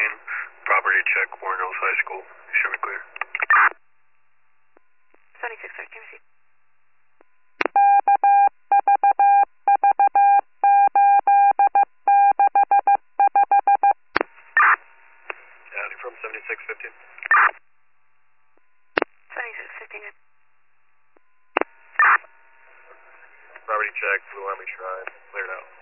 property check, Warren Hills High School. Show me clear. 7613, receive. Howdy from 7615. 7615, Property check, Blue Army Shrine, cleared out.